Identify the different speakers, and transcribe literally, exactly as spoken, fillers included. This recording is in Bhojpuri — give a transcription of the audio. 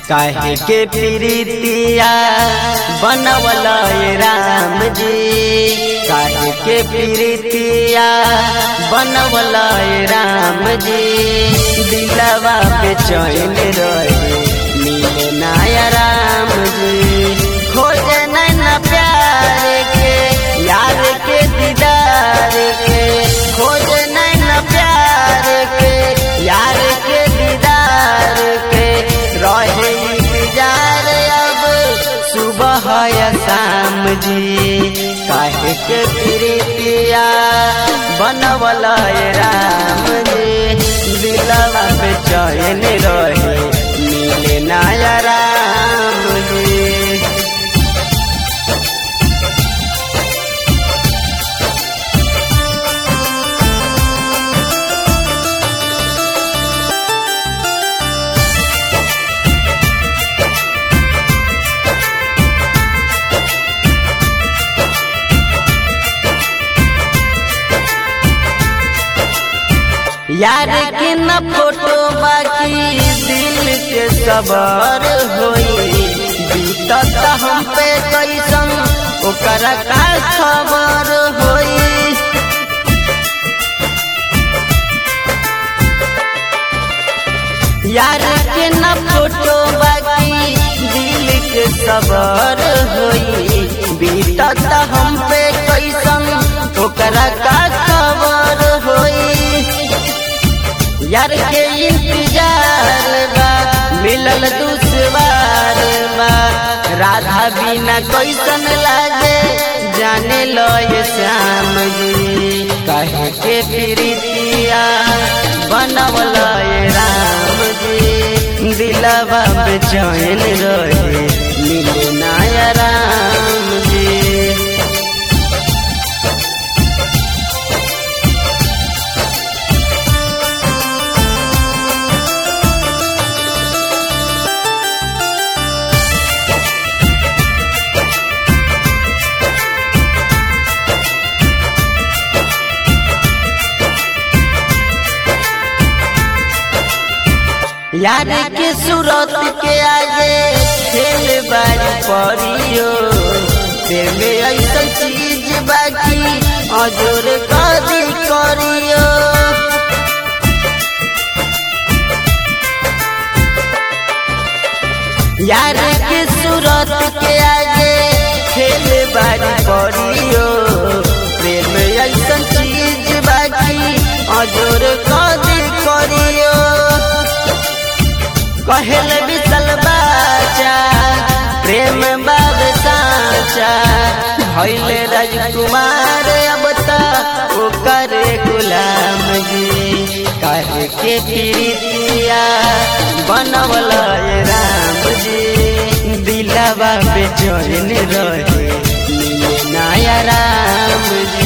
Speaker 1: काहे के प्रीतिया बनवला राम जी, काहे के प्रीतिया बनवला राम जी। दिलवा पे चैन रहे मिले नाया राम जी, खोजे नैना प्यार के यार के दीदार के, खोजे नैना प्यार के यार के दीदार के। रहे इंतजार अब सुबह या शाम जी, काहे के प्रीतिया बनवला राम जी। दिलवा पे चैन रहे मिले नाया राम जी। यार के न फोटो बाकी दिल के सबर होई, बीतत हम पे कैसन ओकरा का खबर होई। यार के न फोटो बाकी दिल के सबर होई, बीतत हम पे कैसन ओकरा का खबर होई। यार के इंतजार बा मिलल दुश्वार बा, राधा बिना कैसन लागे जाने लो ये श्याम जी। काहे के प्रीतिया बनवला राम जी, दिलवा पे चैन रहे मिले नाया राम जी। यार के सूरत के आगे खेल बारी परियो, दिल में ऐसा चीज बाकी अजोर कदी करियो। यार के सूरत के आगे खेल बारी परियो, दिल में ऐसा चीज बाकी अजोर कदी करियो। कहल बिसल बाचा प्रेम बाब साचा, भइले राजकुमार अब तक ओकर गुलाम जी। काहे के प्रीतिया बनवला राम जी, दिलवा पे चैन रहे मिले नाया राम जी।